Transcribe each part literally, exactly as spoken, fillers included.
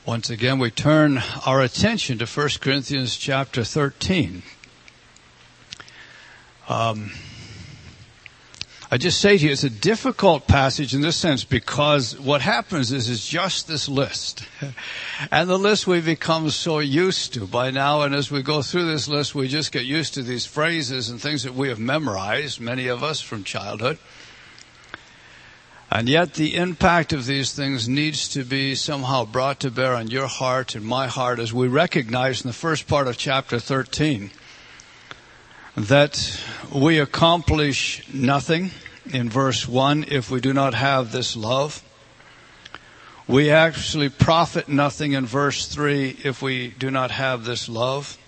Once again, we turn our attention to First Corinthians chapter thirteen. Um, I just say to you, it's a difficult passage in this sense because what happens is it's just this list. And the list we've become so used to by now, and as we go through this list, we just get used to these phrases and things that we have memorized, many of us from childhood. And yet the impact of these things needs to be somehow brought to bear on your heart and my heart as we recognize in the first part of chapter thirteen that we accomplish nothing in verse one if we do not have this love. We actually profit nothing in verse three if we do not have this love.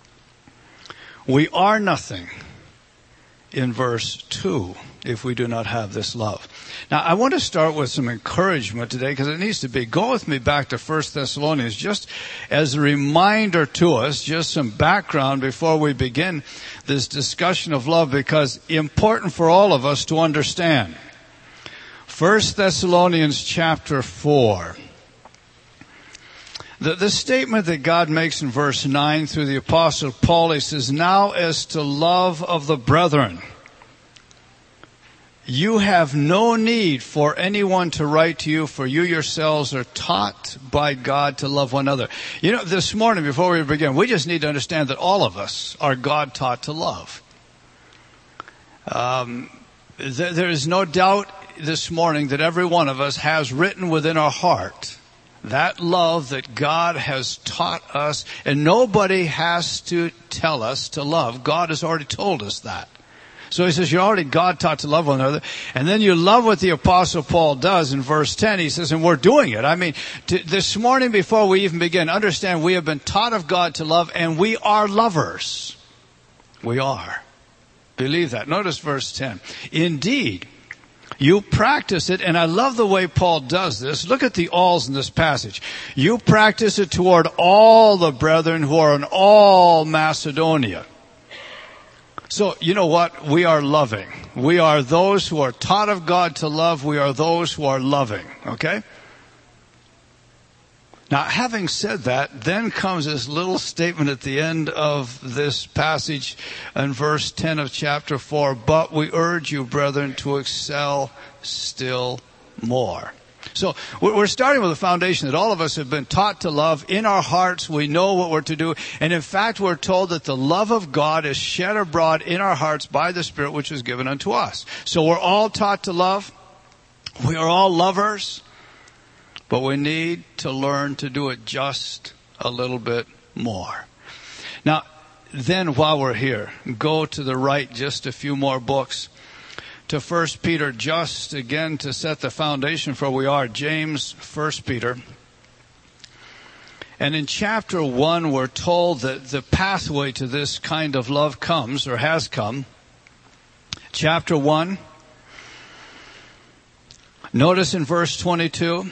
We are nothing in verse two if we do not have this love. Now, I want to start with some encouragement today because it needs to be. Go with me back to First Thessalonians just as a reminder to us, just some background before we begin this discussion of love, because important for all of us to understand. First Thessalonians chapter four. The, the statement that God makes in verse nine through the Apostle Paul, he says, "Now as to love of the brethren, you have no need for anyone to write to you, for you yourselves are taught by God to love one another." You know, this morning, before we begin, we just need to understand that all of us are God taught to love. Um, there, there is no doubt this morning that every one of us has written within our heart that love that God has taught us, and nobody has to tell us to love. God has already told us that. So he says, you're already God taught to love one another. And then you love what the Apostle Paul does in verse ten. He says, and we're doing it. I mean, to, this morning before we even begin, understand we have been taught of God to love, and we are lovers. We are. Believe that. Notice verse ten. Indeed, you practice it, and I love the way Paul does this. Look at the alls in this passage. You practice it toward all the brethren who are in all Macedonia. So, you know what? We are loving. We are those who are taught of God to love. We are those who are loving. Okay? Now, having said that, then comes this little statement at the end of this passage in verse ten of chapter four. But we urge you, brethren, to excel still more. So we're starting with a foundation that all of us have been taught to love. In our hearts, we know what we're to do. And in fact, we're told that the love of God is shed abroad in our hearts by the Spirit which is given unto us. So we're all taught to love. We are all lovers. But we need to learn to do it just a little bit more. Now, then while we're here, go to the right just a few more books. To First Peter, just again to set the foundation for where we are. James, First Peter. And in chapter one, we're told that the pathway to this kind of love comes, or has come. Chapter one. Notice in verse twenty-two.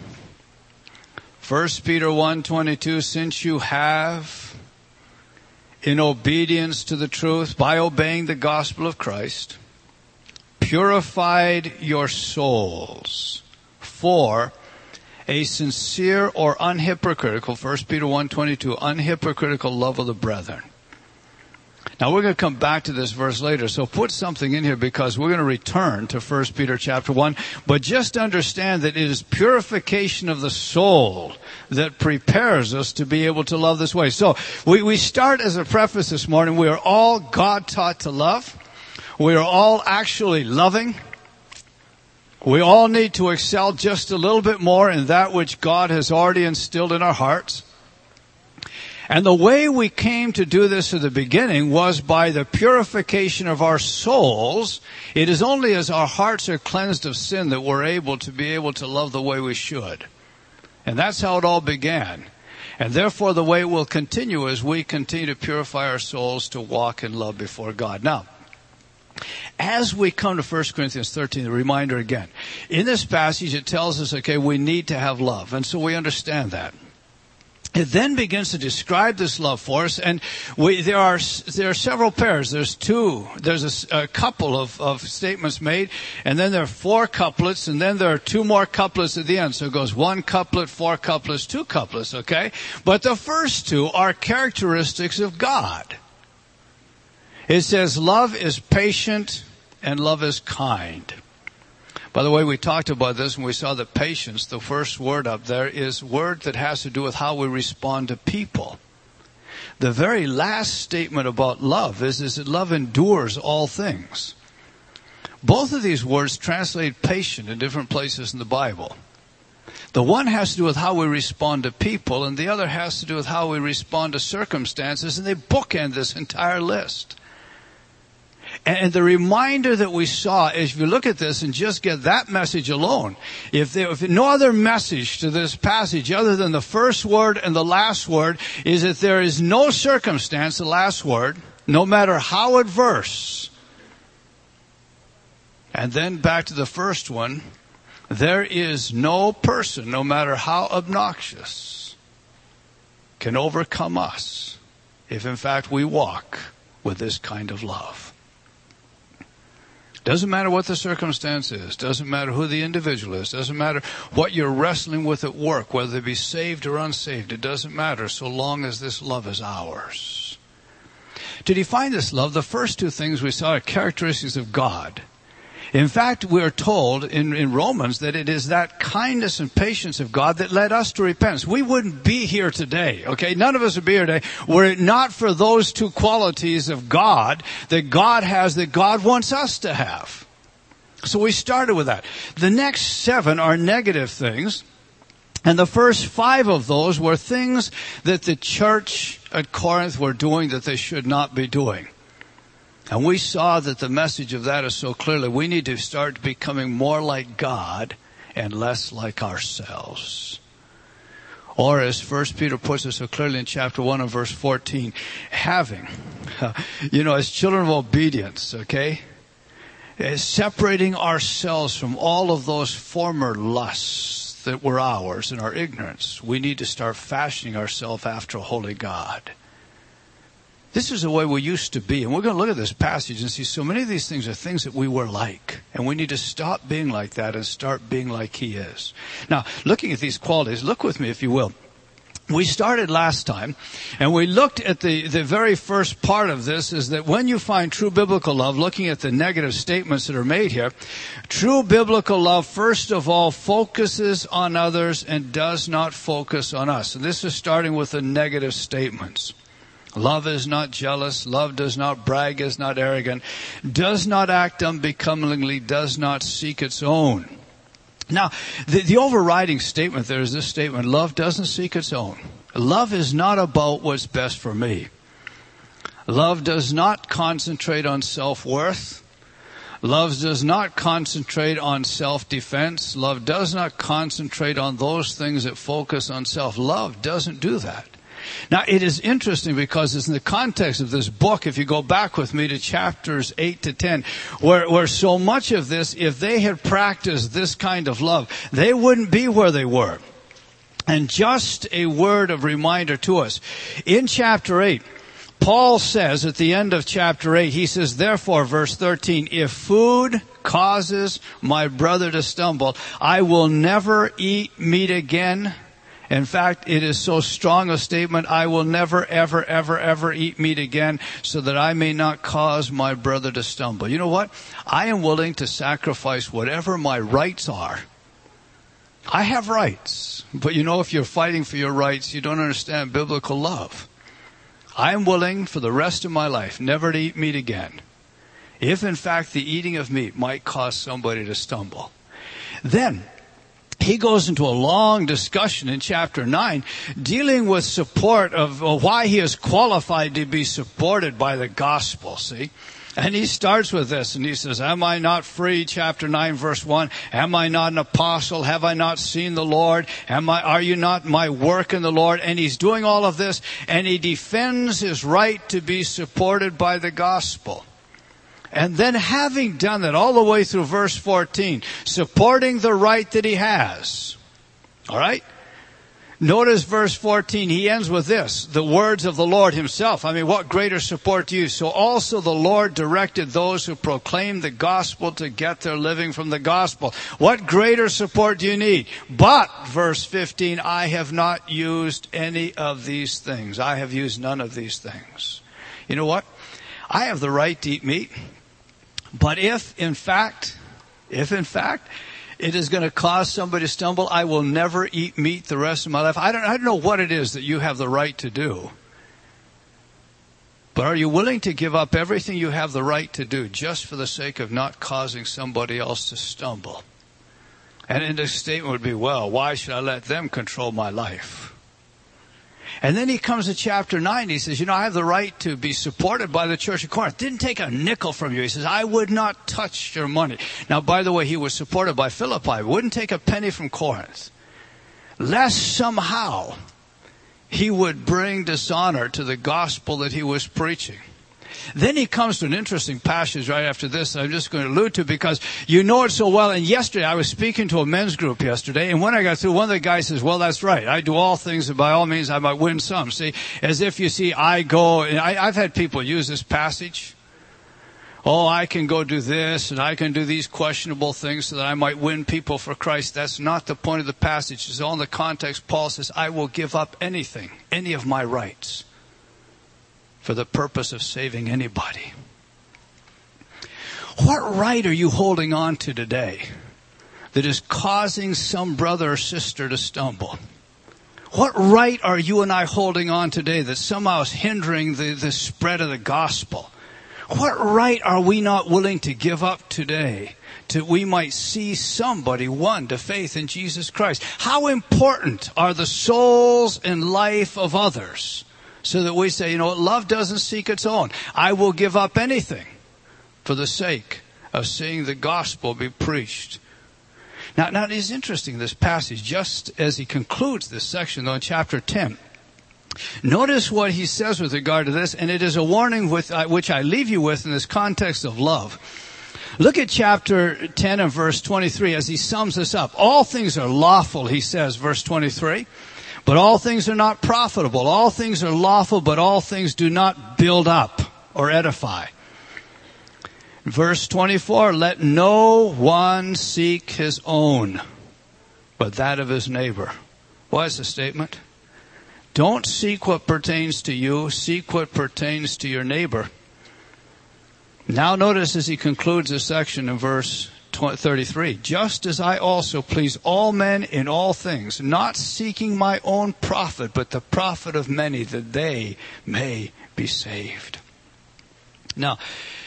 First Peter one twenty-two, since you have, in obedience to the truth, by obeying the gospel of Christ, purified your souls for a sincere or unhypocritical, First Peter one twenty-two, unhypocritical love of the brethren. Now we're going to come back to this verse later, so put something in here because we're going to return to First Peter chapter one. But just understand that it is purification of the soul that prepares us to be able to love this way. So we, we start as a preface this morning. We are all God taught to love. We are all actually loving. We all need to excel just a little bit more in that which God has already instilled in our hearts. And the way we came to do this at the beginning was by the purification of our souls. It is only as our hearts are cleansed of sin that we're able to be able to love the way we should. And that's how it all began. And therefore the way it will continue as we continue to purify our souls to walk in love before God. Now, as we come to First Corinthians thirteen, the reminder again. In this passage it tells us, okay, we need to have love. And so we understand that. it then begins to describe this love for us, and we, there are there are several pairs. There's two. There's a, a couple of, of statements made, and then there are four couplets, and then there are two more couplets at the end. So it goes one couplet, four couplets, two couplets, okay? But the first two are characteristics of God. It says, love is patient and love is kind. By the way, we talked about this when we saw that patience, the first word up there, is word that has to do with how we respond to people. The very last statement about love is, is that love endures all things. Both of these words translate patient in different places in the Bible. The one has to do with how we respond to people, and the other has to do with how we respond to circumstances, and they bookend this entire list. And the reminder that we saw is, if you look at this and just get that message alone, if there if no other message to this passage other than the first word and the last word is that there is no circumstance, the last word, no matter how adverse. And then back to the first one, there is no person, no matter how obnoxious, can overcome us if in fact we walk with this kind of love. Doesn't matter what the circumstance is. Doesn't matter who the individual is. Doesn't matter what you're wrestling with at work, whether they be saved or unsaved. It doesn't matter so long as this love is ours. To define this love, the first two things we saw are characteristics of God. In fact, we are told in, in Romans that it is that kindness and patience of God that led us to repentance. We wouldn't be here today, okay? None of us would be here today were it not for those two qualities of God that God has, that God wants us to have. So we started with that. The next seven are negative things. And the first five of those were things that the church at Corinth were doing that they should not be doing. And we saw that the message of that is so clearly, we need to start becoming more like God and less like ourselves. Or as First Peter puts it so clearly in chapter one and verse fourteen, having, you know, as children of obedience, okay, is separating ourselves from all of those former lusts that were ours in our ignorance. We need to start fashioning ourselves after a holy God. This is the way we used to be. And we're going to look at this passage and see so many of these things are things that we were like. And we need to stop being like that and start being like He is. Now, looking at these qualities, look with me if you will. We started last time, and we looked at the, the very first part of this is that when you find true biblical love, looking at the negative statements that are made here, true biblical love, first of all, focuses on others and does not focus on us. And this is starting with the negative statements. Love is not jealous. Love does not brag, is not arrogant, does not act unbecomingly, does not seek its own. Now, the, the overriding statement there is this statement, love doesn't seek its own. Love is not about what's best for me. Love does not concentrate on self-worth. Love does not concentrate on self-defense. Love does not concentrate on those things that focus on self. Love doesn't do that. Now, it is interesting because it's in the context of this book, if you go back with me to chapters eight to ten, where, where so much of this, if they had practiced this kind of love, they wouldn't be where they were. And just a word of reminder to us. In chapter eight, Paul says at the end of chapter eight, he says, therefore, verse thirteen, if food causes my brother to stumble, I will never eat meat again. In fact, it is so strong a statement, I will never, ever, ever, ever eat meat again so that I may not cause my brother to stumble. You know what? I am willing to sacrifice whatever my rights are. I have rights. But you know, if you're fighting for your rights, you don't understand biblical love. I am willing for the rest of my life never to eat meat again, if in fact the eating of meat might cause somebody to stumble. Then, he goes into a long discussion in chapter nine dealing with support of why he is qualified to be supported by the gospel, see? And he starts with this and he says, am I not free? Chapter nine verse one. Am I not an apostle? Have I not seen the Lord? Am I, are you not my work in the Lord? And he's doing all of this and he defends his right to be supported by the gospel. And then having done that all the way through verse fourteen, supporting the right that he has. All right? Notice verse fourteen, he ends with this, the words of the Lord himself. I mean, what greater support do you? So also the Lord directed those who proclaim the gospel to get their living from the gospel. What greater support do you need? But, verse fifteen, I have not used any of these things. I have used none of these things. You know what? I have the right to eat meat. But if, in fact, if in fact, it is going to cause somebody to stumble, I will never eat meat the rest of my life. I don't, I don't know what it is that you have the right to do. But are you willing to give up everything you have the right to do just for the sake of not causing somebody else to stumble? And in the statement would be, well, why should I let them control my life? And then he comes to chapter nine. He says, you know, I have the right to be supported by the church of Corinth. Didn't take a nickel from you. He says, I would not touch your money. Now, by the way, he was supported by Philippi. Wouldn't take a penny from Corinth. Lest somehow he would bring dishonor to the gospel that he was preaching. Then he comes to an interesting passage right after this that I'm just going to allude to because you know it so well. And yesterday, I was speaking to a men's group yesterday, and when I got through, one of the guys says, well, that's right. I do all things, and by all means, I might win some. See, as if you see, I go, and I, I've had people use this passage. Oh, I can go do this, and I can do these questionable things so that I might win people for Christ. That's not the point of the passage. It's all in the context. Paul says, I will give up anything, any of my rights, for the purpose of saving anybody. What right are you holding on to today that is causing some brother or sister to stumble? What right are you and I holding on today that somehow is hindering the, the spread of the gospel? What right are we not willing to give up today that we might see somebody won to faith in Jesus Christ? How important are the souls and life of others? So that we say, you know, love doesn't seek its own. I will give up anything for the sake of seeing the gospel be preached. Now, now it is interesting, this passage, just as he concludes this section, though, in chapter ten. Notice what he says with regard to this, and it is a warning with, uh, which I leave you with in this context of love. Look at chapter ten and verse twenty-three as he sums this up. All things are lawful, he says, verse twenty-three. But all things are not profitable. All things are lawful, but all things do not build up or edify. Verse twenty-four, let no one seek his own, but that of his neighbor. What is the statement? Don't seek what pertains to you. Seek what pertains to your neighbor. Now notice as he concludes this section in verse thirty-three, just as I also please all men in all things, not seeking my own profit, but the profit of many, that they may be saved. Now,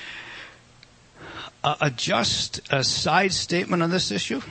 a, a just a side statement on this issue.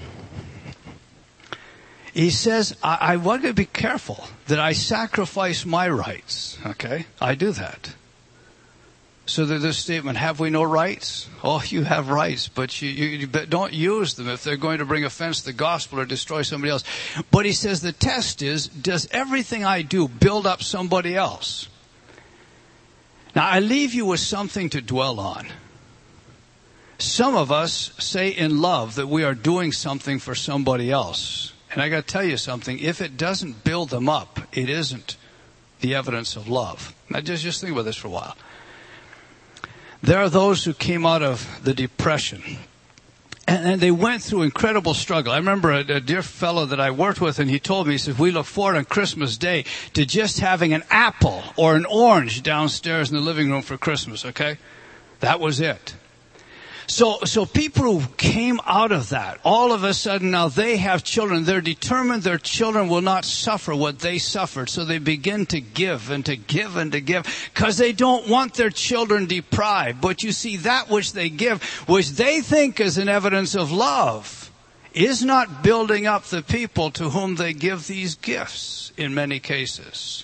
He says, I, I want to be careful that I sacrifice my rights. Okay? I do that. So there's this statement, have we no rights? Oh, you have rights, but you, you don't use them if they're going to bring offense to the gospel or destroy somebody else. But he says the test is, does everything I do build up somebody else? Now, I leave you with something to dwell on. Some of us say in love that we are doing something for somebody else. And I got to tell you something, if it doesn't build them up, it isn't the evidence of love. Now, just, just think about this for a while. There are those who came out of the Depression, and, and they went through incredible struggle. I remember a, a dear fellow that I worked with, and he told me, he said, we look forward on Christmas Day to just having an apple or an orange downstairs in the living room for Christmas, okay? That was it. So, so people who came out of that, all of a sudden now they have children. They're determined their children will not suffer what they suffered. So they begin to give and to give and to give because they don't want their children deprived. But you see, that which they give, which they think is an evidence of love, is not building up the people to whom they give these gifts in many cases.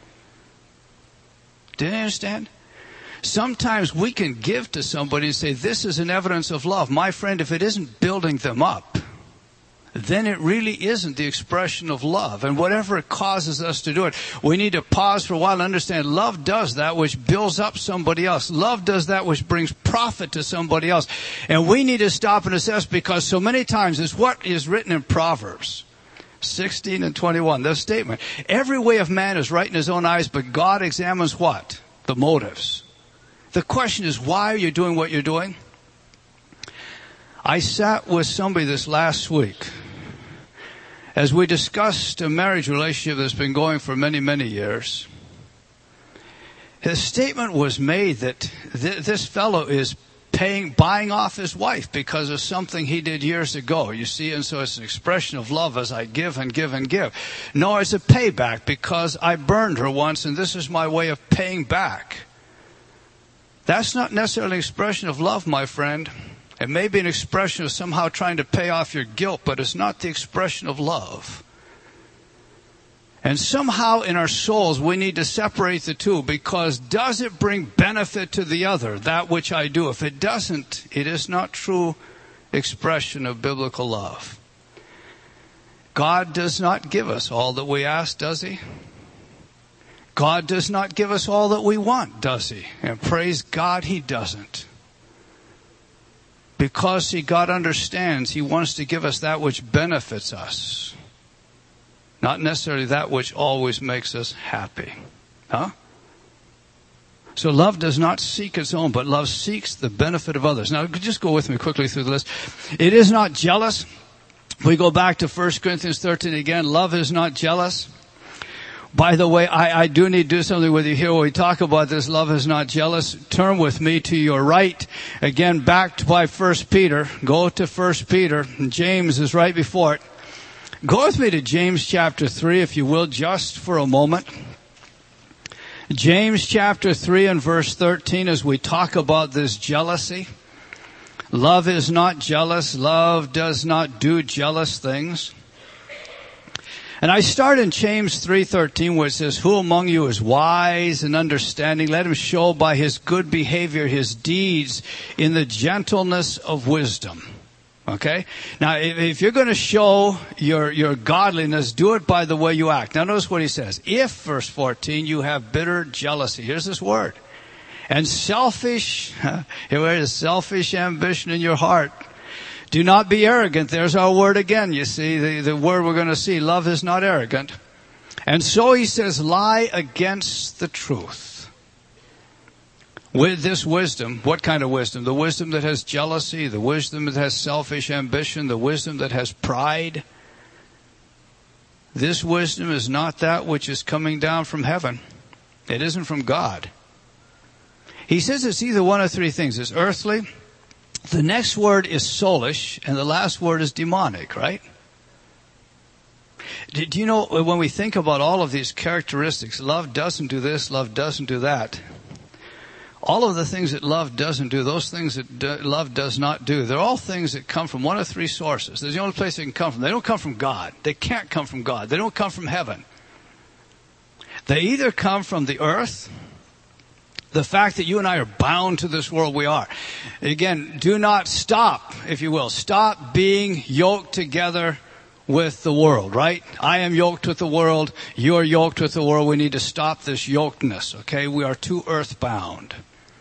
Do you understand? Sometimes we can give to somebody and say, this is an evidence of love. My friend, if it isn't building them up, then it really isn't the expression of love. And whatever it causes us to do it, we need to pause for a while and understand love does that which builds up somebody else. Love does that which brings profit to somebody else. And we need to stop and assess, because so many times it's what is written in Proverbs. sixteen and twenty-one, this statement. Every way of man is right in his own eyes, but God examines what? The motives. The question is, why are you doing what you're doing? I sat with somebody this last week as we discussed a marriage relationship that's been going for many, many years. His statement was made that th- this fellow is paying, buying off his wife because of something he did years ago. You see, and so it's an expression of love as I give and give and give. No, it's a payback because I burned her once and this is my way of paying back. That's not necessarily an expression of love, my friend. It may be an expression of somehow trying to pay off your guilt, but it's not the expression of love. And somehow in our souls we need to separate the two, because does it bring benefit to the other, that which I do? If it doesn't, it is not true expression of biblical love. God does not give us all that we ask, does He? God does not give us all that we want, does He? And praise God, He doesn't. Because, see, God understands He wants to give us that which benefits us. Not necessarily that which always makes us happy. Huh? So love does not seek its own, but love seeks the benefit of others. Now, just go with me quickly through the list. It is not jealous. We go back to First Corinthians thirteen again. Love is not jealous. By the way, I, I do need to do something with you here when we talk about this. Love is not jealous. Turn with me to your right. Again, back by First Peter. Go to First Peter. James is right before it. Go with me to James chapter three, if you will, just for a moment. James chapter three and verse thirteen, as we talk about this jealousy. Love is not jealous. Love does not do jealous things. And I start in James three thirteen, where it says, "Who among you is wise and understanding? Let him show by his good behavior his deeds in the gentleness of wisdom." Okay? Now, if, if you're going to show your, your godliness, do it by the way you act. Now, notice what he says. If, verse fourteen, you have bitter jealousy. Here's this word. And selfish, here is selfish ambition in your heart. Do not be arrogant. There's our word again, you see. The, the word we're going to see. Love is not arrogant. And so he says, lie against the truth. With this wisdom, what kind of wisdom? The wisdom that has jealousy, the wisdom that has selfish ambition, the wisdom that has pride. This wisdom is not that which is coming down from heaven. It isn't from God. He says it's either one of three things. It's earthly. The next word is soulish, and the last word is demonic, right? Do you know, when we think about all of these characteristics, love doesn't do this, love doesn't do that. All of the things that love doesn't do, those things that do, love does not do, they're all things that come from one of three sources. There's the only place they can come from. They don't come from God. They can't come from God. They don't come from heaven. They either come from the earth, the fact that you and I are bound to this world, we are. Again, do not stop, if you will. Stop being yoked together with the world, right? I am yoked with the world. You are yoked with the world. We need to stop this yokedness, okay? We are too earthbound.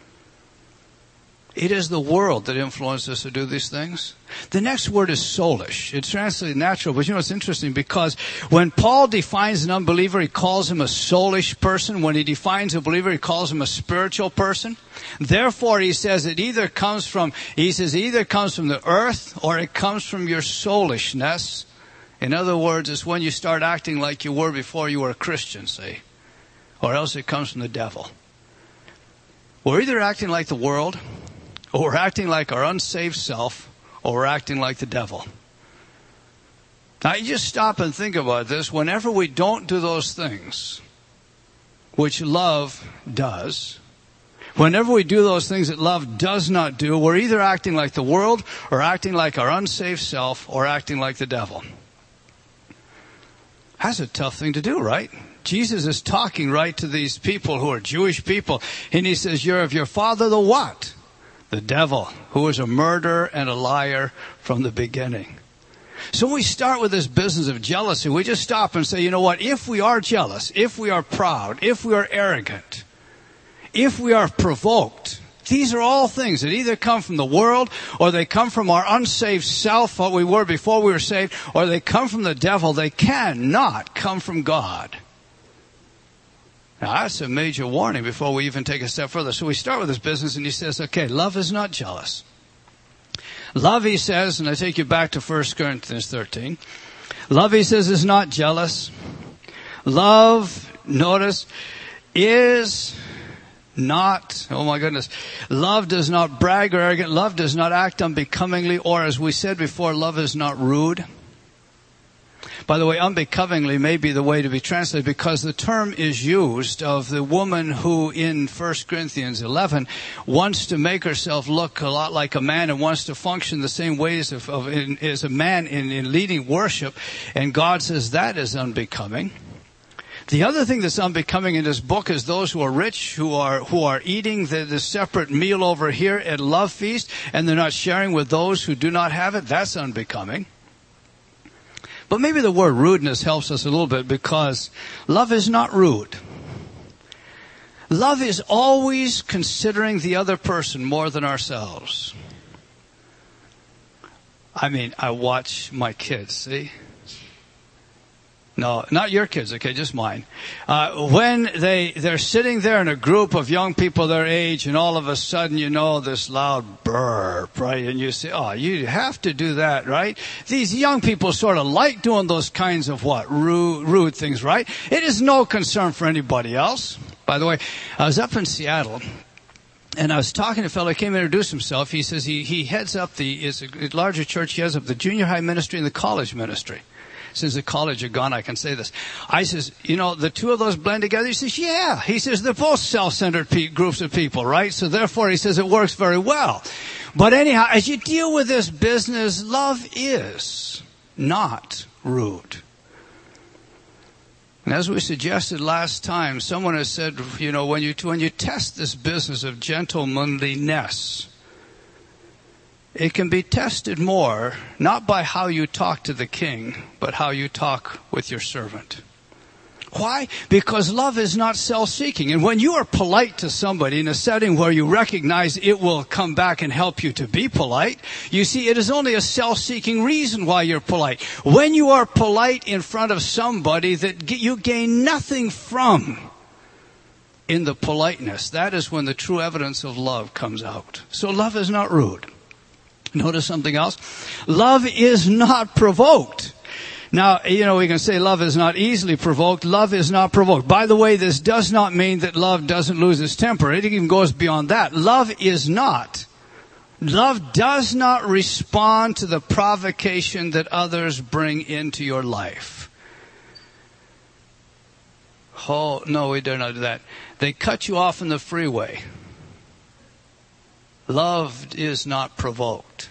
It is the world that influences us to do these things. The next word is soulish. It's translated natural, but you know, it's interesting because when Paul defines an unbeliever, he calls him a soulish person. When he defines a believer, he calls him a spiritual person. Therefore, he says it either comes from, he says it either comes from the earth or it comes from your soulishness. In other words, it's when you start acting like you were before you were a Christian, say. Or else it comes from the devil. We're either acting like the world, or we're acting like our unsaved self, or we're acting like the devil. Now, you just stop and think about this. Whenever we don't do those things, which love does, whenever we do those things that love does not do, we're either acting like the world, or acting like our unsaved self, or acting like the devil. That's a tough thing to do, right? Jesus is talking right to these people who are Jewish people. And he says, you're of your father the what? The devil, who is a murderer and a liar from the beginning. So we start with this business of jealousy. We just stop and say, you know what? If we are jealous, if we are proud, if we are arrogant, if we are provoked, these are all things that either come from the world, or they come from our unsaved self, what we were before we were saved, or they come from the devil. They cannot come from God. Now, that's a major warning before we even take a step further. So we start with this business, and he says, okay, love is not jealous. Love, he says, and I take you back to First Corinthians thirteen. Love, he says, is not jealous. Love, notice, is not, oh my goodness, love does not brag or arrogant. Love does not act unbecomingly, or as we said before, love is not rude. By the way, unbecomingly may be the way to be translated, because the term is used of the woman who in First Corinthians eleven wants to make herself look a lot like a man and wants to function the same ways of, of in, as a man in, in leading worship. And God says that is unbecoming. The other thing that's unbecoming in this book is those who are rich, who are who are eating the, the separate meal over here at Love Feast, and they're not sharing with those who do not have it. That's unbecoming. But maybe the word rudeness helps us a little bit, because love is not rude. Love is always considering the other person more than ourselves. I mean, I watch my kids, see? No, not your kids, okay, just mine. Uh, when they, they're sitting there in a group of young people their age, and all of a sudden, you know, this loud burp, right? And you say, oh, you have to do that, right? These young people sort of like doing those kinds of what? Rude, rude things, right? It is no concern for anybody else. By the way, I was up in Seattle, and I was talking to a fellow who came to introduce himself. He says he, he heads up the, it's a larger church, he heads up the junior high ministry and the college ministry. Since the college are gone, I can say this. I says, you know, the two of those blend together? He says, yeah. He says, they're both self-centered pe- groups of people, right? So therefore, he says, it works very well. But anyhow, as you deal with this business, love is not rude. And as we suggested last time, someone has said, you know, when you, when you test this business of gentlemanliness, it can be tested more, not by how you talk to the king, but how you talk with your servant. Why? Because love is not self-seeking. And when you are polite to somebody in a setting where you recognize it will come back and help you to be polite, you see, it is only a self-seeking reason why you're polite. When you are polite in front of somebody that you gain nothing from in the politeness, that is when the true evidence of love comes out. So love is not rude. Notice something else. Love is not provoked. Now, you know, we can say love is not easily provoked. Love is not provoked. By the way, this does not mean that love doesn't lose its temper. It even goes beyond that. Love is not. Love does not respond to the provocation that others bring into your life. Oh, no, we dare not do that. They cut you off in the freeway. Love is not provoked.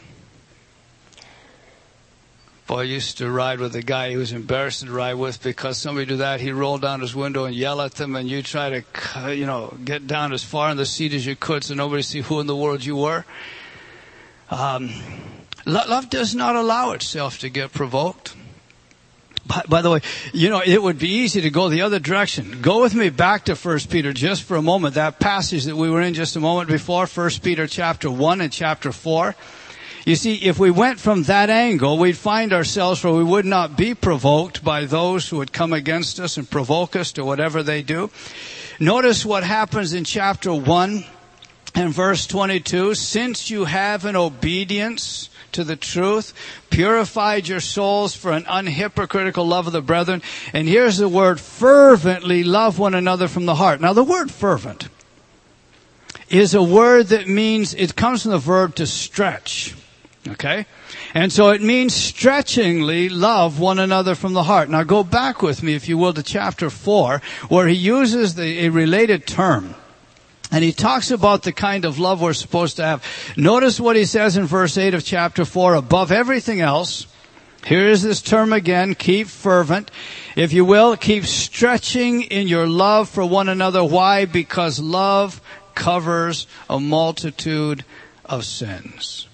Boy, I used to ride with a guy he was embarrassed to ride with because somebody did that. He'd roll down his window and yell at them, and you try to, you know, get down as far in the seat as you could so nobody see who in the world you were. Um, love does not allow itself to get provoked. By, by the way, you know, it would be easy to go the other direction. Go with me back to First Peter just for a moment. That passage that we were in just a moment before, First Peter chapter one and chapter four. You see, if we went from that angle, we'd find ourselves where we would not be provoked by those who would come against us and provoke us to whatever they do. Notice what happens in chapter one and verse twenty-two. Since you have an obedience to the truth, purified your souls for an unhypocritical love of the brethren. And here's the word, fervently love one another from the heart. Now the word fervent is a word that means, it comes from the verb to stretch. Okay? And so it means stretchingly love one another from the heart. Now go back with me, if you will, to chapter four, where he uses the, a related term. And he talks about the kind of love we're supposed to have. Notice what he says in verse eight of chapter four. Above everything else, here is this term again, keep fervent. If you will, keep stretching in your love for one another. Why? Because love covers a multitude of sins.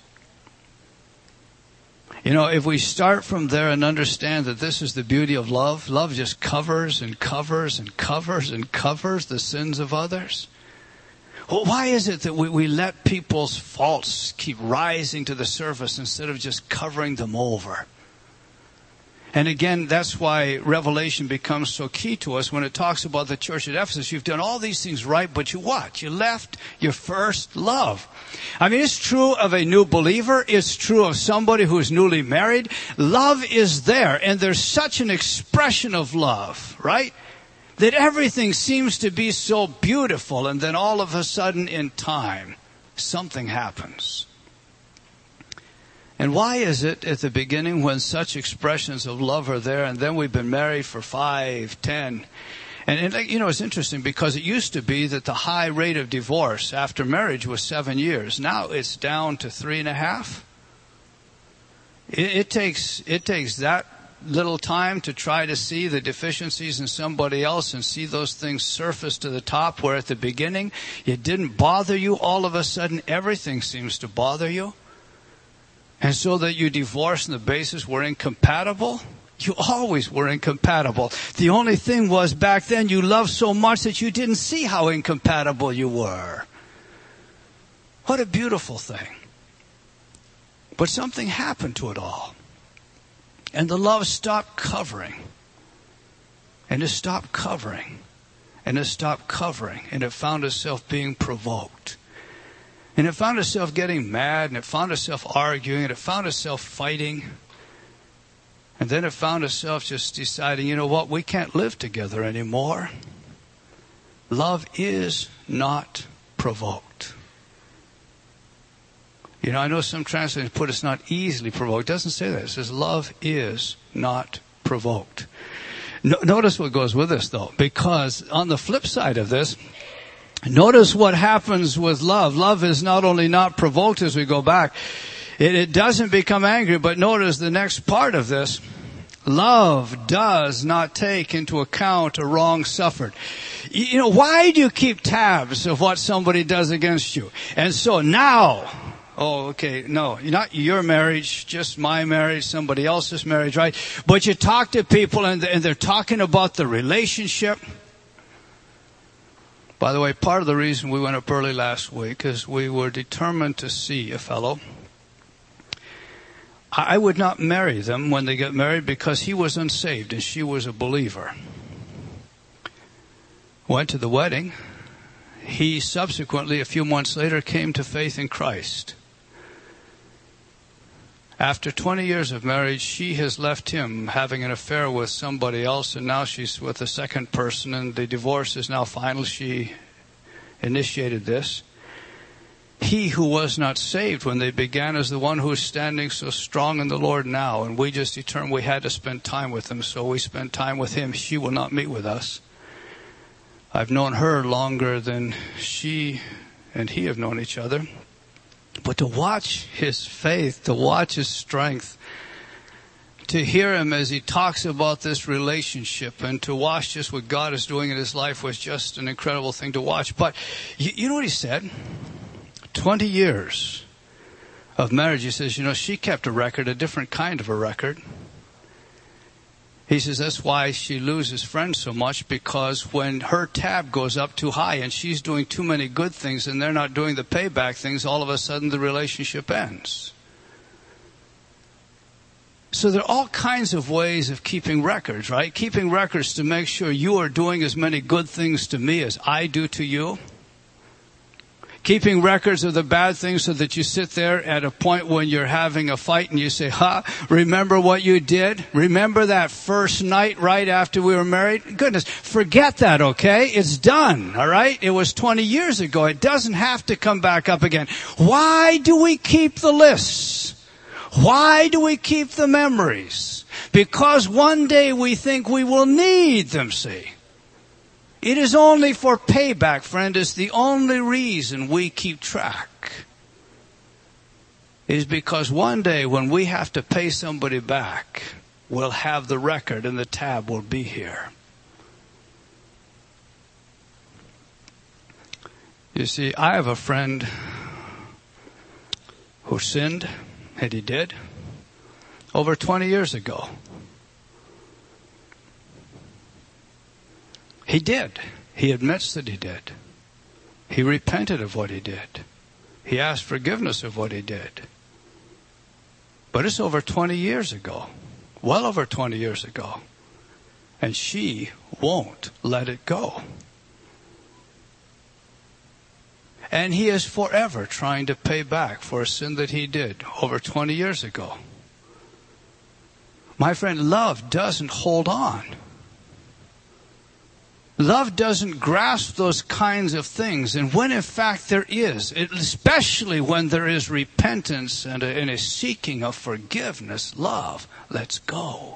You know, if we start from there and understand that this is the beauty of love, love just covers and covers and covers and covers the sins of others. Well, why is it that we, we let people's faults keep rising to the surface instead of just covering them over? And again, that's why Revelation becomes so key to us when it talks about the church at Ephesus. You've done all these things right, but you what? You left your first love. I mean, it's true of a new believer. It's true of somebody who is newly married. Love is there, and there's such an expression of love, right? That everything seems to be so beautiful, and then all of a sudden in time, something happens. And why is it at the beginning when such expressions of love are there, and then we've been married for five, ten, and, and you know, it's interesting because it used to be that the high rate of divorce after marriage was seven years. Now it's down to three and a half. It, it takes it takes that little time to try to see the deficiencies in somebody else and see those things surface to the top, where at the beginning it didn't bother you. All of a sudden everything seems to bother you. And so that you divorce on the basis we're incompatible? You always were incompatible. The only thing was back then you loved so much that you didn't see how incompatible you were. What a beautiful thing. But something happened to it all. And the love stopped covering. And it stopped covering. And it stopped covering. And it found itself being provoked. And it found itself getting mad, and it found itself arguing, and it found itself fighting. And then it found itself just deciding, you know what, we can't live together anymore. Love is not provoked. You know, I know some translations put it's not easily provoked. It doesn't say that. It says love is not provoked. No, notice what goes with this, though, because on the flip side of this, notice what happens with love. Love is not only not provoked as we go back, it, it doesn't become angry, but notice the next part of this. Love does not take into account a wrong suffered. You know, why do you keep tabs of what somebody does against you? And so now, oh, okay, no, not your marriage, just my marriage, somebody else's marriage, right? But you talk to people and, and they're talking about the relationship. By the way, part of the reason we went up early last week is we were determined to see a fellow. I would not marry them when they get married because he was unsaved and she was a believer. Went to the wedding. He subsequently, a few months later, came to faith in Christ. After twenty years of marriage, she has left him having an affair with somebody else, and now she's with a second person, and the divorce is now final. She initiated this. He who was not saved when they began is the one who is standing so strong in the Lord now, and we just determined we had to spend time with him, so we spent time with him. She will not meet with us. I've known her longer than she and he have known each other. But to watch his faith, to watch his strength, to hear him as he talks about this relationship, and to watch just what God is doing in his life was just an incredible thing to watch. But you, you know what he said? Twenty years of marriage. He says, you know, she kept a record, a different kind of a record. He says that's why she loses friends so much, because when her tab goes up too high and she's doing too many good things and they're not doing the payback things, all of a sudden the relationship ends. So there are all kinds of ways of keeping records, right? Keeping records to make sure you are doing as many good things to me as I do to you. Keeping records of the bad things so that you sit there at a point when you're having a fight and you say, ha, remember what you did? Remember that first night right after we were married? Goodness, forget that, okay? It's done, all right? It was twenty years ago. It doesn't have to come back up again. Why do we keep the lists? Why do we keep the memories? Because one day we think we will need them, see? It is only for payback, friend. It's the only reason we keep track. It is because one day when we have to pay somebody back, we'll have the record and the tab will be here. You see, I have a friend who sinned, and he did, over twenty years ago. He did. He admits that he did. He repented of what he did. He asked forgiveness of what he did. But it's over twenty years ago. Well over twenty years ago. And she won't let it go. And he is forever trying to pay back for a sin that he did over twenty years ago. My friend, love doesn't hold on. Love doesn't grasp those kinds of things. And when in fact there is, especially when there is repentance and a, and a seeking of forgiveness, love lets go.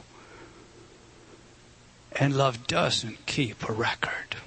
And love doesn't keep a record.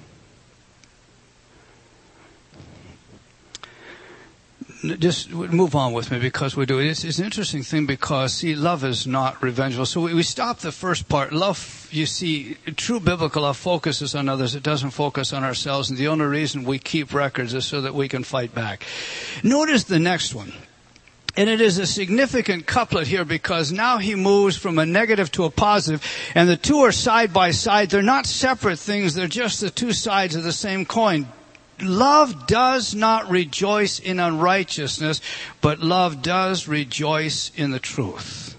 Just move on with me because we do it. It's, it's an interesting thing because, see, love is not revengeful. So we, we stop the first part. Love, you see, true biblical love focuses on others. It doesn't focus on ourselves. And the only reason we keep records is so that we can fight back. Notice the next one. And it is a significant couplet here because now he moves from a negative to a positive, and the two are side by side. They're not separate things. They're just the two sides of the same coin. Love does not rejoice in unrighteousness, but love does rejoice in the truth.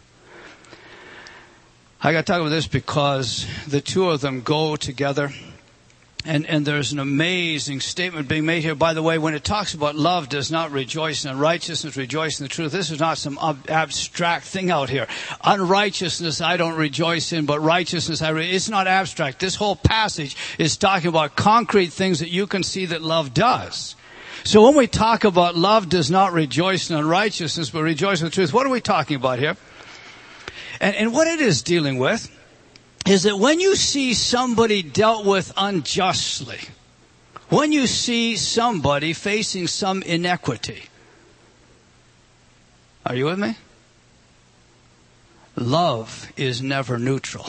I got to talk about this because the two of them go together. And, and there's an amazing statement being made here. By the way, when it talks about love does not rejoice in unrighteousness, rejoice in the truth, this is not some ab- abstract thing out here. Unrighteousness I don't rejoice in, but righteousness I re- it's not abstract. This whole passage is talking about concrete things that you can see that love does. So when we talk about love does not rejoice in unrighteousness, but rejoice in the truth, what are we talking about here? And, and what it is dealing with is that when you see somebody dealt with unjustly, when you see somebody facing some inequity, are you with me? Love is never neutral.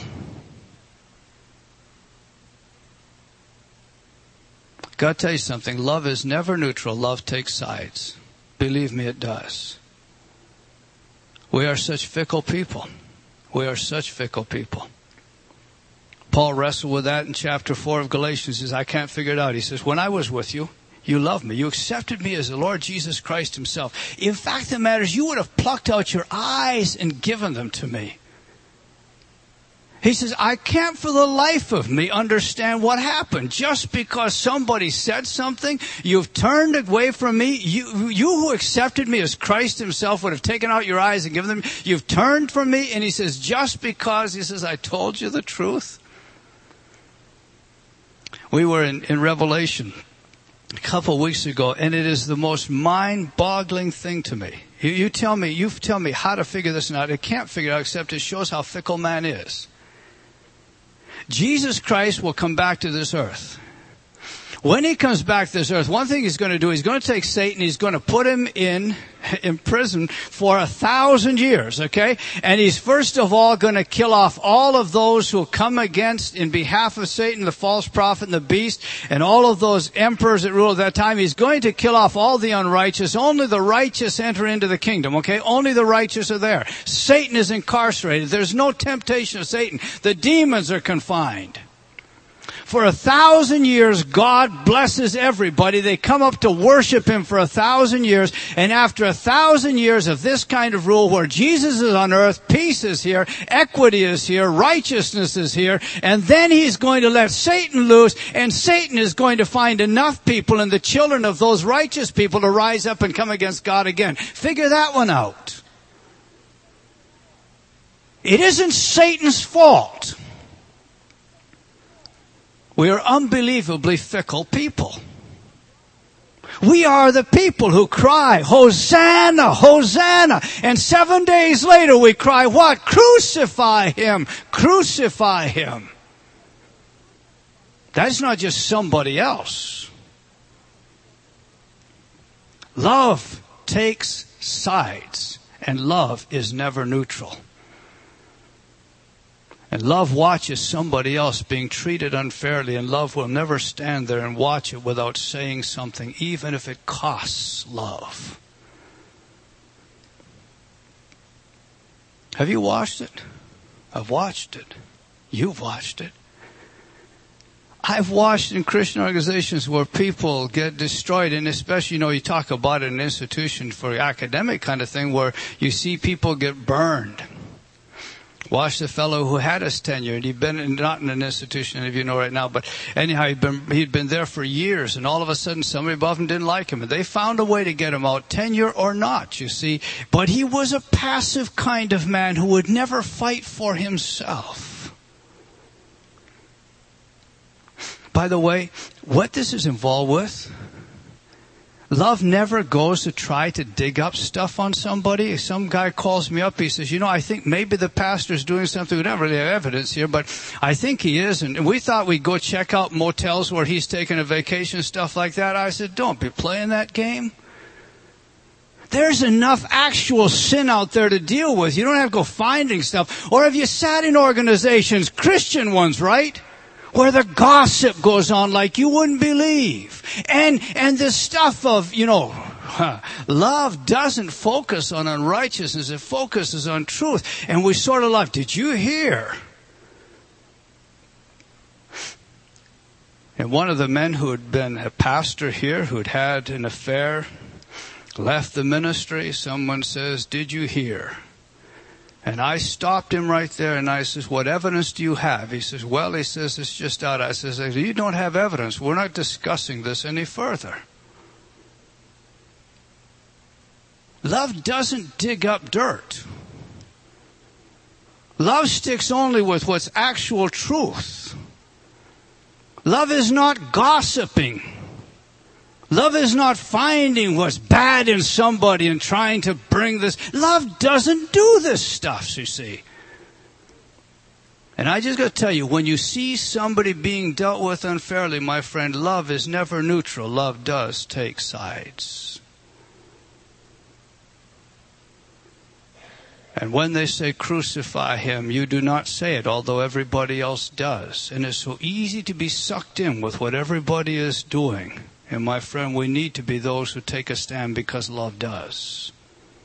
Gotta tell you something, love is never neutral. Love takes sides. Believe me, it does. We are such fickle people. We are such fickle people. Paul wrestled with that in chapter four of Galatians. He says, I can't figure it out. He says, when I was with you, you loved me. You accepted me as the Lord Jesus Christ himself. In fact, the matter is, you would have plucked out your eyes and given them to me. He says, I can't for the life of me understand what happened. Just because somebody said something, you've turned away from me. You, you who accepted me as Christ himself would have taken out your eyes and given them. You've turned from me. And he says, just because, he says, I told you the truth. We were in, in Revelation a couple of weeks ago, and it is the most mind-boggling thing to me. You, you tell me, you tell me how to figure this out. I can't figure it out except it shows how fickle man is. Jesus Christ will come back to this earth. When he comes back to this earth, one thing he's going to do, he's going to take Satan, he's going to put him in, in prison for a thousand years, okay? And he's first of all going to kill off all of those who come against, in behalf of Satan, the false prophet and the beast, and all of those emperors that ruled at that time. He's going to kill off all the unrighteous. Only the righteous enter into the kingdom, okay? Only the righteous are there. Satan is incarcerated. There's no temptation of Satan. The demons are confined. For a thousand years, God blesses everybody. They come up to worship him for a thousand years. And after a thousand years of this kind of rule where Jesus is on earth, peace is here, equity is here, righteousness is here. And then he's going to let Satan loose. And Satan is going to find enough people and the children of those righteous people to rise up and come against God again. Figure that one out. It isn't Satan's fault. We are unbelievably fickle people. We are the people who cry, Hosanna, Hosanna. And seven days later we cry, what? Crucify him, crucify him. That's not just somebody else. Love takes sides, and love is never neutral. And love watches somebody else being treated unfairly, and love will never stand there and watch it without saying something, even if it costs love. Have you watched it? I've watched it. You've watched it. I've watched in Christian organizations where people get destroyed, and especially, you know, you talk about an institution for academic kind of thing where you see people get burned. Watch the fellow who had his tenure, and he'd been in, not in an institution, any of you know right now, but anyhow, he'd been, he'd been there for years, and all of a sudden somebody above him didn't like him, and they found a way to get him out, tenure or not, you see. But he was a passive kind of man who would never fight for himself. By the way, what this is involved with, love never goes to try to dig up stuff on somebody. Some guy calls me up. He says, you know, I think maybe the pastor's doing something. We don't really have evidence here, but I think he is. And we thought we'd go check out motels where he's taking a vacation, stuff like that. I said, don't be playing that game. There's enough actual sin out there to deal with. You don't have to go finding stuff. Or have you sat in organizations, Christian ones, right? Where the gossip goes on like you wouldn't believe. And, and this stuff of, you know, love doesn't focus on unrighteousness. It focuses on truth. And we sort of love, did you hear? And one of the men who had been a pastor here, who had had an affair, left the ministry. Someone says, did you hear? And I stopped him right there, and I says, what evidence do you have? He says, well, he says, it's just out. I says, you don't have evidence. We're not discussing this any further. Love doesn't dig up dirt. Love sticks only with what's actual truth. Love is not gossiping. Love is not finding what's bad in somebody and trying to bring this. Love doesn't do this stuff, you see. And I just got to tell you, when you see somebody being dealt with unfairly, my friend, love is never neutral. Love does take sides. And when they say crucify him, you do not say it, although everybody else does. And it's so easy to be sucked in with what everybody is doing. And my friend, we need to be those who take a stand because love does.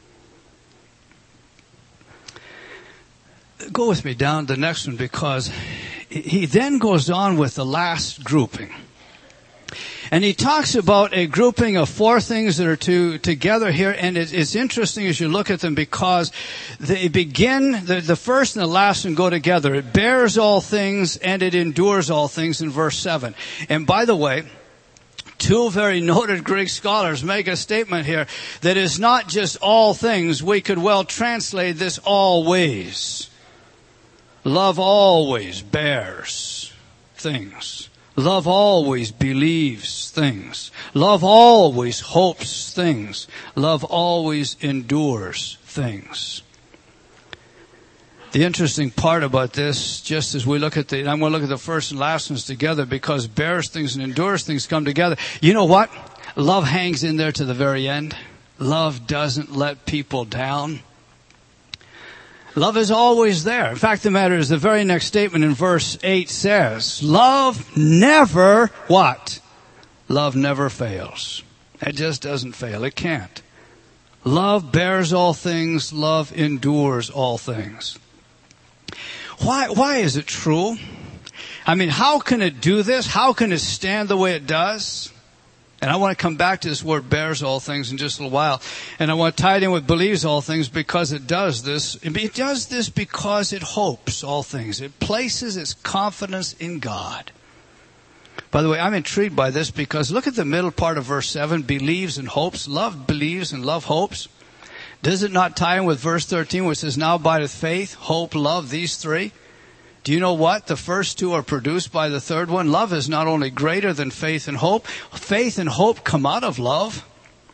Go with me down to the next one, because he then goes on with the last grouping. And he talks about a grouping of four things that are to, together here. And it, it's interesting as you look at them, because they begin, the, the first and the last one go together. It bears all things and it endures all things in verse seven. And by the way, two very noted Greek scholars make a statement here that is not just all things. We could well translate this always. Love always bears things. Love always believes things. Love always hopes things. Love always endures things. The interesting part about this, just as we look at the, and I'm going to look at the first and last ones together, because bears things and endures things come together. You know what? Love hangs in there to the very end. Love doesn't let people down. Love is always there. In fact, the matter is, the very next statement in verse eight says, love never, what? Love never fails. It just doesn't fail. It can't. Love bears all things. Love endures all things. Why, why is it true? I mean, how can it do this? How can it stand the way it does? And I want to come back to this word bears all things in just a little while. And I want to tie it in with believes all things, because it does this. It does this because it hopes all things. It places its confidence in God. By the way, I'm intrigued by this, because look at the middle part of verse seven, believes and hopes. Love believes and love hopes. Does it not tie in with verse thirteen, which says, now abideth faith, hope, love, these three? Do you know what? The first two are produced by the third one. Love is not only greater than faith and hope. Faith and hope come out of love.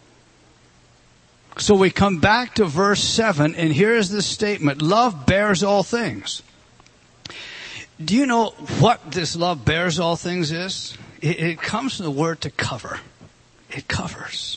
So we come back to verse seven, and here is this statement. Love bears all things. Do you know what this love bears all things is? It, it comes from the word to cover. It covers.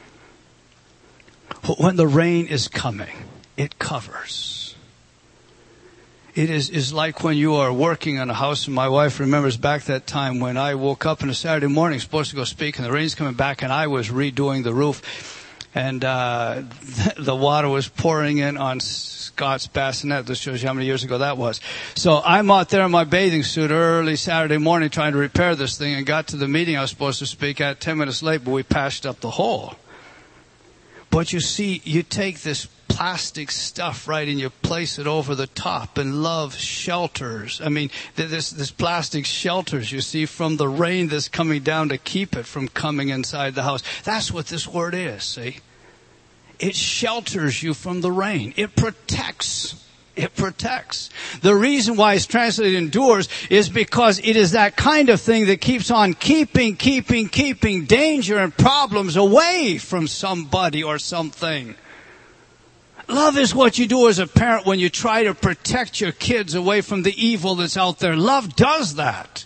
When the rain is coming, it covers. It is, is like when you are working on a house, and my wife remembers back that time when I woke up on a Saturday morning, supposed to go speak, and the rain's coming back, and I was redoing the roof. and uh, the water was pouring in on Scott's bassinet. This shows you how many years ago that was. So I'm out there in my bathing suit early Saturday morning trying to repair this thing, and got to the meeting I was supposed to speak at ten minutes late, but we patched up the hole. But you see, you take this plastic stuff, right, and you place it over the top, and love shelters. I mean, this this plastic shelters, you see, from the rain that's coming down to keep it from coming inside the house. That's what this word is, see? It shelters you from the rain. It protects. It protects. The reason why it's translated endures is because it is that kind of thing that keeps on keeping, keeping, keeping danger and problems away from somebody or something. Love is what you do as a parent when you try to protect your kids away from the evil that's out there. Love does that.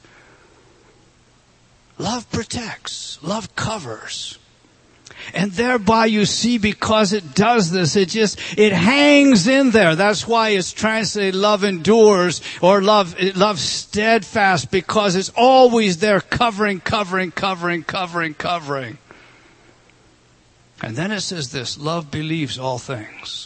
Love protects. Love covers. And thereby you see, because it does this, it just, it hangs in there. That's why it's translated love endures, or love, love steadfast, because it's always there covering, covering, covering, covering, covering. And then it says this, love believes all things.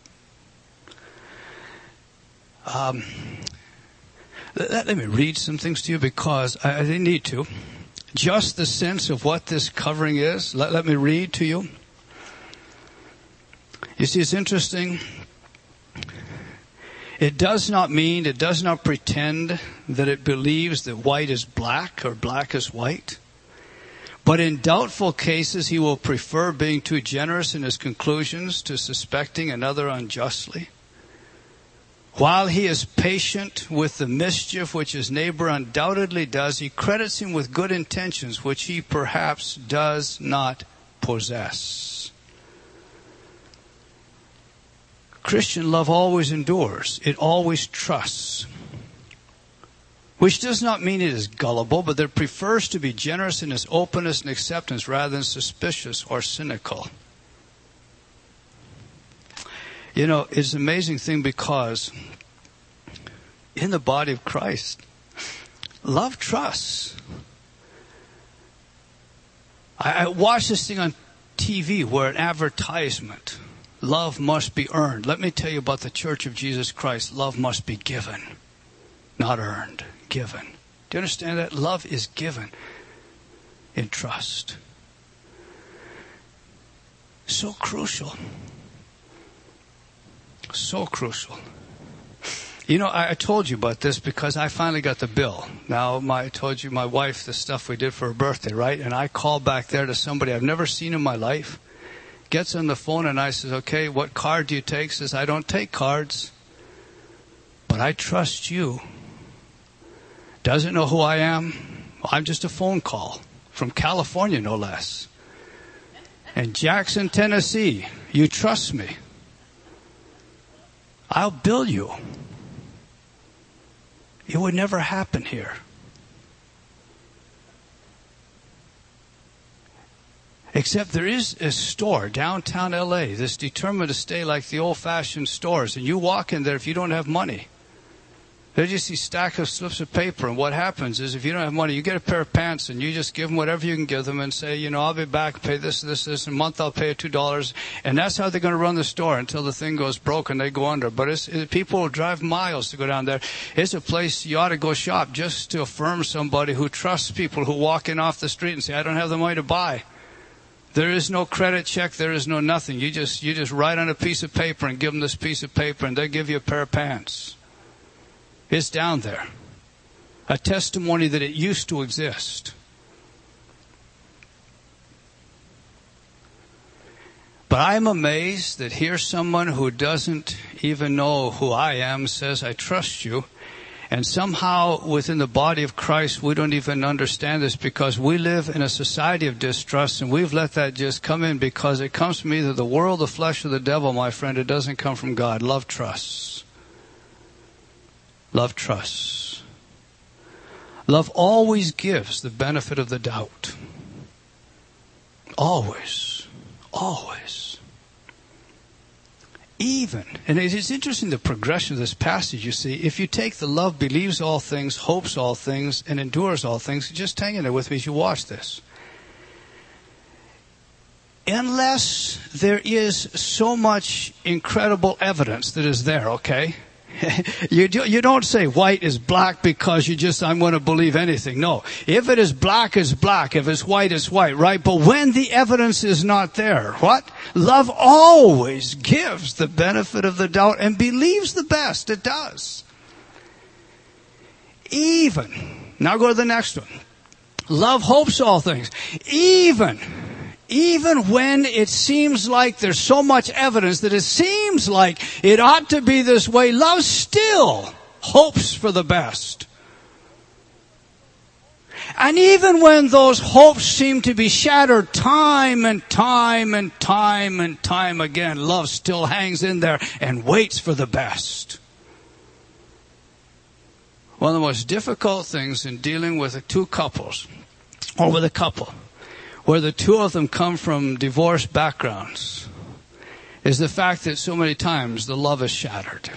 Um, let, let me read some things to you, because I, I need to. Just the sense of what this covering is. Let, let me read to you. You see, it's interesting. It does not mean, it does not pretend that it believes that white is black or black is white. But in doubtful cases, he will prefer being too generous in his conclusions to suspecting another unjustly. While he is patient with the mischief which his neighbor undoubtedly does, he credits him with good intentions which he perhaps does not possess. Christian love always endures. It always trusts. Which does not mean it is gullible, but that it prefers to be generous in its openness and acceptance rather than suspicious or cynical. You know, it's an amazing thing, because in the body of Christ, love trusts. I, I watched this thing on T V where an advertisement, love must be earned. Let me tell you about the Church of Jesus Christ. Love must be given, not earned, given. Do you understand that? Love is given in trust. So crucial. So crucial. You know, I, I told you about this because I finally got the bill. Now, my, I told you my wife the stuff we did for her birthday, right? And I called back there to somebody I've never seen in my life. Gets on the phone and I says, okay, what card do you take? Says, I don't take cards, but I trust you. Doesn't know who I am. I'm just a phone call from California, no less. And Jackson, Tennessee, you trust me. I'll bill you. It would never happen here. Except there is a store, downtown L A, that's determined to stay like the old-fashioned stores. And you walk in there if you don't have money. They just see stack of slips of paper, and what happens is if you don't have money, you get a pair of pants and you just give them whatever you can give them and say, you know, I'll be back, pay this, this, this, in a month I'll pay you two dollars. And that's how they're going to run the store until the thing goes broke and they go under. But it's, it, people will drive miles to go down there. It's a place you ought to go shop just to affirm somebody who trusts people who walk in off the street and say, I don't have the money to buy. There is no credit check. There is no nothing. You just, you just write on a piece of paper and give them this piece of paper and they give you a pair of pants. It's down there. A testimony that it used to exist. But I'm amazed that here's someone who doesn't even know who I am says, I trust you. And somehow within the body of Christ, we don't even understand this because we live in a society of distrust and we've let that just come in because it comes from either the world, the flesh, or the devil, my friend. It doesn't come from God. Love trusts. Love trusts. Love always gives the benefit of the doubt. Always. Always. Even, and it's interesting the progression of this passage, you see. If you take the love believes all things, hopes all things, and endures all things, just hang in there with me as you watch this. unless there is so much incredible evidence that is there, okay? You, do, you don't say white is black because you just, I'm going to believe anything. No. If it is black, it's black. If it's white, it's white, right? But when the evidence is not there, what? Love always gives the benefit of the doubt and believes the best. It does. Even, now go to the next one. Love hopes all things. Even, even when it seems like there's so much evidence that it seems like it ought to be this way, love still hopes for the best. And even when those hopes seem to be shattered time and time and time and time again, love still hangs in there and waits for the best. One of the most difficult things in dealing with two couples, or with a couple, where the two of them come from divorced backgrounds, is the fact that so many times the love is shattered.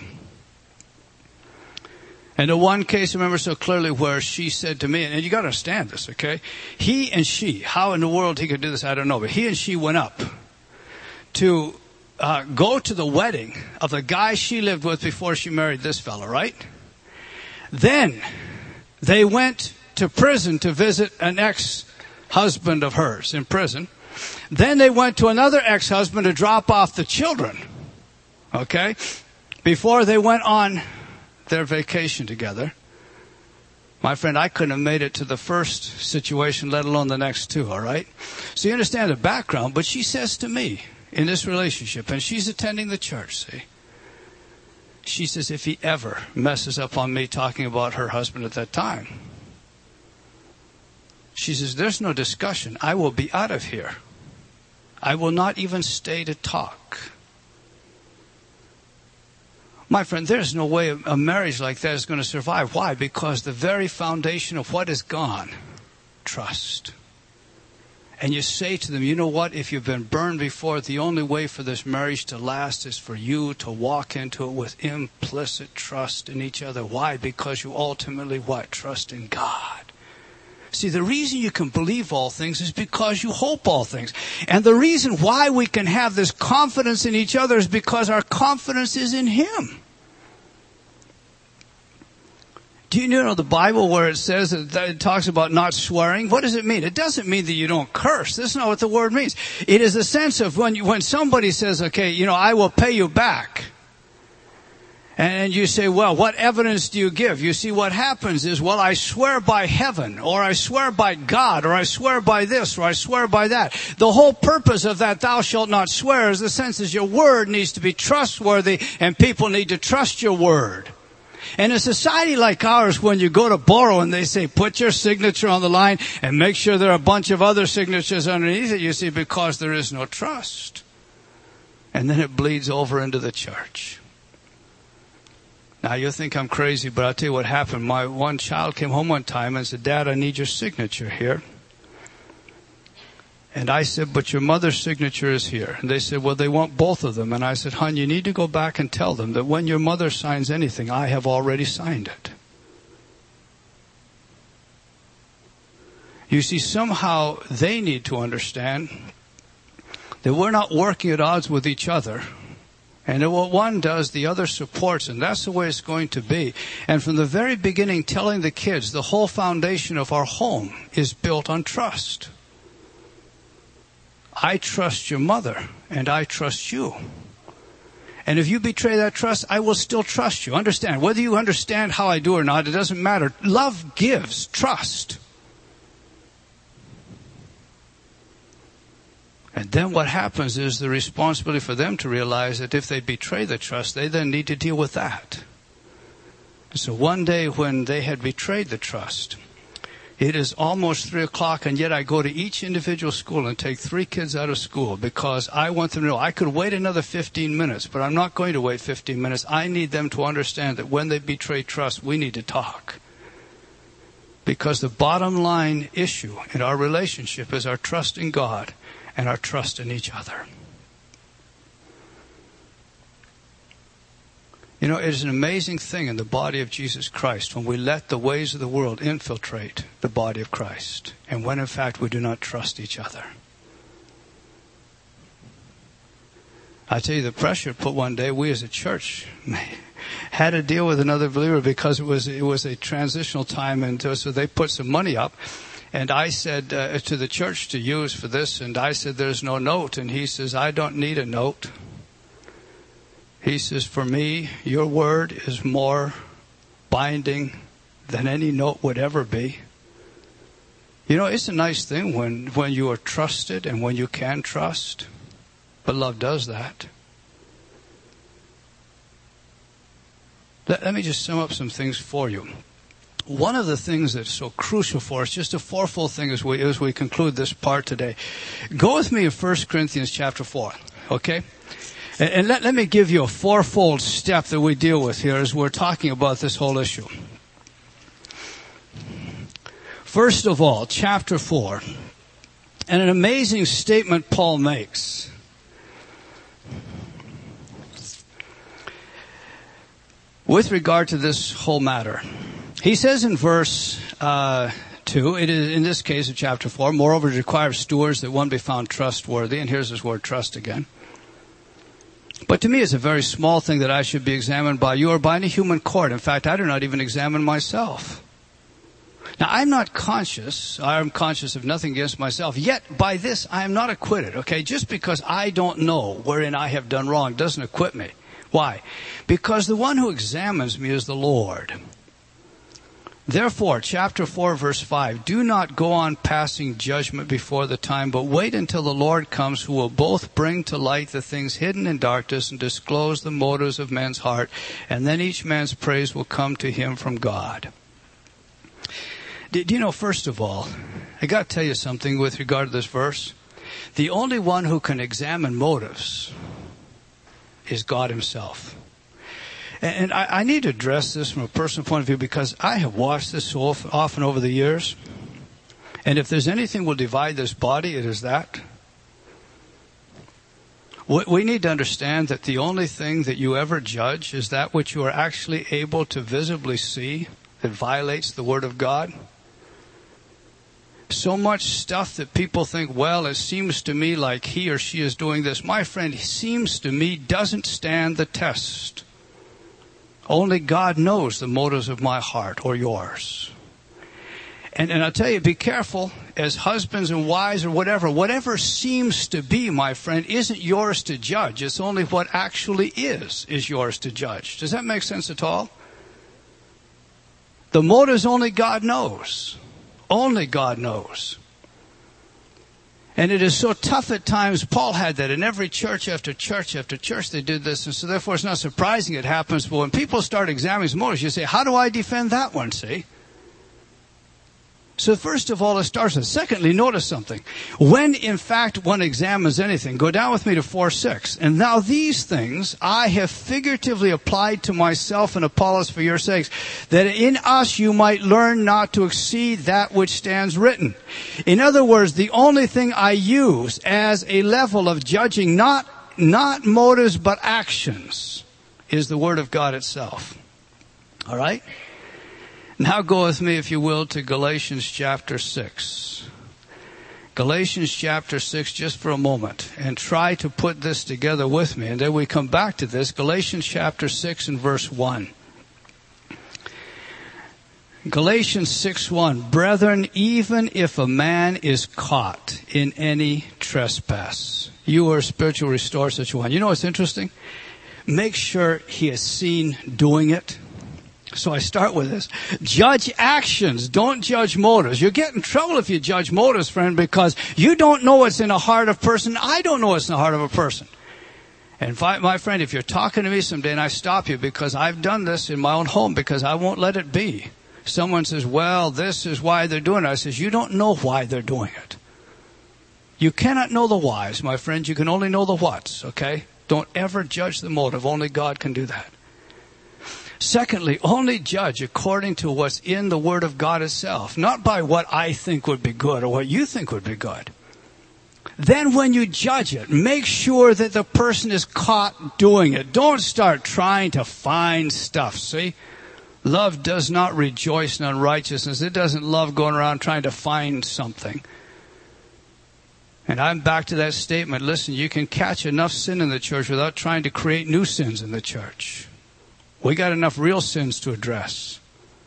And in one case, I remember so clearly where she said to me, and you got to understand this, okay? He and she, how in the world he could do this, I don't know, but he and she went up to uh, go to the wedding of the guy she lived with before she married this fella, right? Then they went to prison to visit an ex-husband of hers in prison. Then they went to another ex-husband to drop off the children, okay, before they went on their vacation together. My friend, I couldn't have made it to the first situation, let alone the next two, all right? So you understand the background, but she says to me in this relationship, and she's attending the church, see, she says, if he ever messes up on me talking about her husband at that time, she says, there's no discussion. I will be out of here. I will not even stay to talk. My friend, there's no way a marriage like that is going to survive. Why? Because the very foundation of what is gone, trust. And you say to them, you know what? If you've been burned before, the only way for this marriage to last is for you to walk into it with implicit trust in each other. Why? Because you ultimately, what? Trust in God. See, the reason you can believe all things is because you hope all things. And the reason why we can have this confidence in each other is because our confidence is in Him. Do you know the Bible where it says that it talks about not swearing? What does it mean? It doesn't mean that you don't curse. That's not what the word means. It is a sense of when you, when somebody says, okay, you know, I will pay you back. And you say, well, what evidence do you give? You see, what happens is, well, I swear by heaven, or I swear by God, or I swear by this, or I swear by that. The whole purpose of that thou shalt not swear is the sense is your word needs to be trustworthy, and people need to trust your word. In a society like ours, when you go to borrow and they say, put your signature on the line and make sure there are a bunch of other signatures underneath it, you see, because there is no trust. And then it bleeds over into the church. Now, you think I'm crazy, but I'll tell you what happened. My one child came home one time and said, Dad, I need your signature here. And I said, but your mother's signature is here. And they said, well, they want both of them. And I said, hon, you need to go back and tell them that when your mother signs anything, I have already signed it. You see, somehow they need to understand that we're not working at odds with each other. And that what one does, the other supports, and that's the way it's going to be. And from the very beginning, telling the kids, the whole foundation of our home is built on trust. I trust your mother, and I trust you. And if you betray that trust, I will still trust you. Understand, whether you understand how I do or not, it doesn't matter. Love gives trust. And then what happens is the responsibility for them to realize that if they betray the trust, they then need to deal with that. So one day when they had betrayed the trust, it is almost three o'clock, and yet I go to each individual school and take three kids out of school because I want them to know I could wait another fifteen minutes, but I'm not going to wait fifteen minutes. I need them to understand that when they betray trust, we need to talk. Because the bottom line issue in our relationship is our trust in God and our trust in each other. You know, it is an amazing thing in the body of Jesus Christ when we let the ways of the world infiltrate the body of Christ, and when in fact we do not trust each other. I tell you, the pressure put one day, we as a church had to deal with another believer because it was it was a transitional time, and so they put some money up. And I said uh, to the church to use for this, and I said, there's no note. And he says, I don't need a note. He says, for me, your word is more binding than any note would ever be. You know, it's a nice thing when, when you are trusted and when you can trust. But love does that. Let, let me just sum up some things for you. One of the things that's so crucial for us, just a fourfold thing as we, as we conclude this part today. Go with me in First Corinthians chapter four, okay? And, and let, let me give you a fourfold step that we deal with here as we're talking about this whole issue. First of all, chapter four, and an amazing statement Paul makes. With regard to this whole matter. He says in verse uh, two, it is in this case of chapter four, moreover it requires stewards that one be found trustworthy. And here's his word, trust again. But to me it's a very small thing that I should be examined by you or by any human court. In fact, I do not even examine myself. Now, I'm not conscious, I'm conscious of nothing against myself, yet by this I am not acquitted, okay? Just because I don't know wherein I have done wrong doesn't acquit me. Why? Because the one who examines me is the Lord. Therefore, chapter four, verse five, do not go on passing judgment before the time, but wait until the Lord comes, who will both bring to light the things hidden in darkness and disclose the motives of men's heart, and then each man's praise will come to him from God. Do you know, first of all, I got to tell you something with regard to this verse. The only one who can examine motives is God himself. And I, I need to address this from a personal point of view because I have watched this so often over the years. And if there's anything will divide this body, it is that. We need to understand that the only thing that you ever judge is that which you are actually able to visibly see that violates the Word of God. So much stuff that people think, well, it seems to me like he or she is doing this. My friend, it seems to me doesn't stand the test. Only God knows the motives of my heart or yours. And, and I'll tell you, be careful as husbands and wives or whatever. Whatever seems to be, my friend, isn't yours to judge. It's only what actually is, is yours to judge. Does that make sense at all? The motives only God knows. Only God knows. And it is so tough at times. Paul had that in every church after church after church they did this. And so therefore it's not surprising it happens. But when people start examining motives, you say, how do I defend that one, see? So first of all, it starts with. Secondly, notice something. When, in fact, one examines anything, go down with me to four six. And now these things I have figuratively applied to myself and Apollos for your sakes, that in us you might learn not to exceed that which stands written. In other words, the only thing I use as a level of judging not, not motives but actions is the Word of God itself. All right? Now go with me, if you will, to Galatians chapter six. Galatians chapter six, just for a moment, and try to put this together with me. And then we come back to this. Galatians chapter six and verse one. Galatians six one. Brethren, even if a man is caught in any trespass, you are spiritual restored such a one. You know what's interesting? Make sure he is seen doing it. So I start with this. Judge actions. Don't judge motives. You get in trouble if you judge motives, friend, because you don't know what's in the heart of a person. I don't know what's in the heart of a person. And if I, my friend, if you're talking to me someday and I stop you because I've done this in my own home because I won't let it be. Someone says, well, this is why they're doing it. I says, you don't know why they're doing it. You cannot know the whys, my friend. You can only know the whats, okay? Don't ever judge the motive. Only God can do that. Secondly, only judge according to what's in the Word of God itself, not by what I think would be good or what you think would be good. Then when you judge it, make sure that the person is caught doing it. Don't start trying to find stuff, see? Love does not rejoice in unrighteousness. It doesn't love going around trying to find something. And I'm back to that statement. Listen, you can catch enough sin in the church without trying to create new sins in the church. We got enough real sins to address.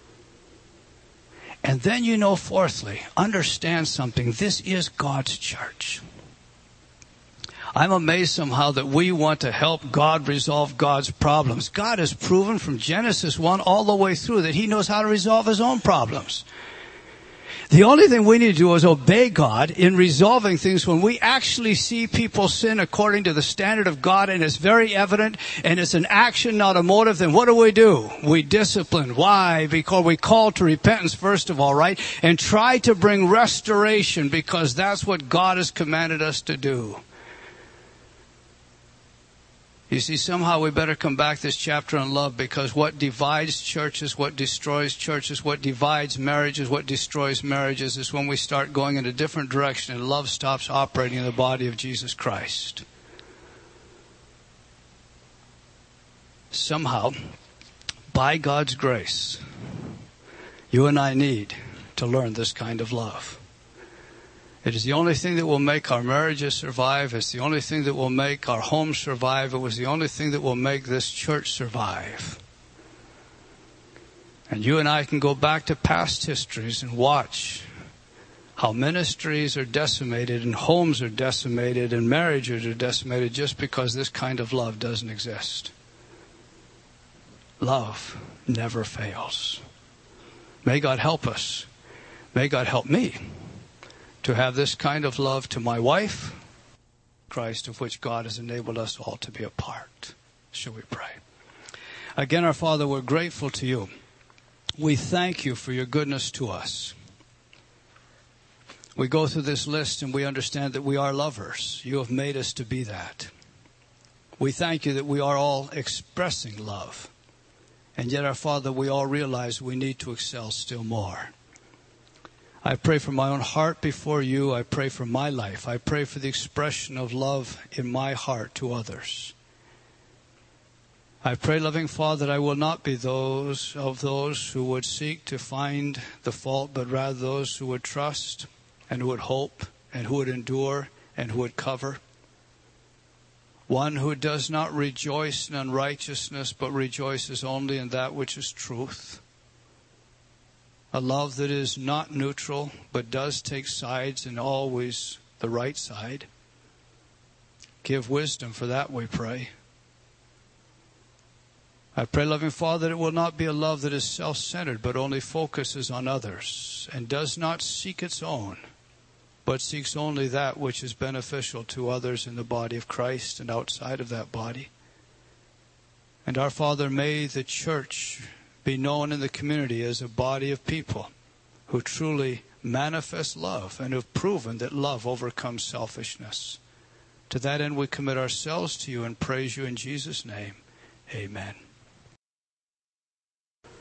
And then, you know, fourthly, understand something. This is God's church. I'm amazed somehow that we want to help God resolve God's problems. God has proven from Genesis one all the way through that He knows how to resolve His own problems. The only thing we need to do is obey God in resolving things when we actually see people sin according to the standard of God, and it's very evident, and it's an action, not a motive. Then what do we do? We discipline. Why? Because we call to repentance, first of all, right? And try to bring restoration, because that's what God has commanded us to do. You see, somehow we better come back to this chapter on love, because what divides churches, what destroys churches, what divides marriages, what destroys marriages is when we start going in a different direction and love stops operating in the body of Jesus Christ. Somehow, by God's grace, you and I need to learn this kind of love. It is the only thing that will make our marriages survive. It's the only thing that will make our homes survive. It was the only thing that will make this church survive. And you and I can go back to past histories and watch how ministries are decimated and homes are decimated and marriages are decimated just because this kind of love doesn't exist. Love never fails. May God help us. May God help me to have this kind of love to my wife, Christ, of which God has enabled us all to be a part. Shall we pray? Again, our Father, we're grateful to you. We thank you for your goodness to us. We go through this list and we understand that we are lovers. You have made us to be that. We thank you that we are all expressing love. And yet, our Father, we all realize we need to excel still more. I pray for my own heart before you. I pray for my life. I pray for the expression of love in my heart to others. I pray, loving Father, that I will not be those of those who would seek to find the fault, but rather those who would trust and who would hope and who would endure and who would cover. One who does not rejoice in unrighteousness, but rejoices only in that which is truth. A love that is not neutral, but does take sides and always the right side. Give wisdom for that, we pray. I pray, loving Father, that it will not be a love that is self-centered, but only focuses on others and does not seek its own, but seeks only that which is beneficial to others in the body of Christ and outside of that body. And our Father, may the church be known in the community as a body of people who truly manifest love and have proven that love overcomes selfishness. To that end, we commit ourselves to you and praise you in Jesus' name. Amen.